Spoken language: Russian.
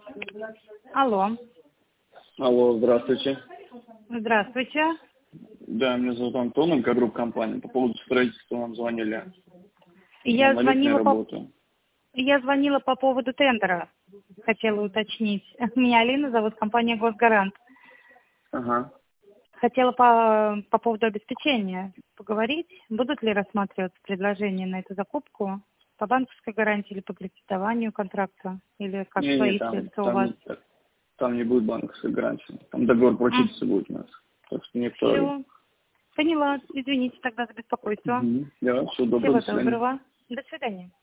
Алло. Алло, здравствуйте. Здравствуйте. Да, меня зовут Антон, МК-групп компания. По поводу строительства вам звонили. Я звонила по поводу тендера. Хотела уточнить. Меня Алина зовут, компания «Госгарант». Ага. Хотела по поводу обеспечения поговорить. Будут ли рассматриваться предложения на эту закупку по банковской гарантии или по кредитованию контракта? Или как свои средства у вас? Там не будет банковской гарантии. Там договор поручительства будет у нас. Так что не актуально. Все. Поняла. Извините тогда за беспокойство. Да, все, доброго. Всего доброго. До свидания.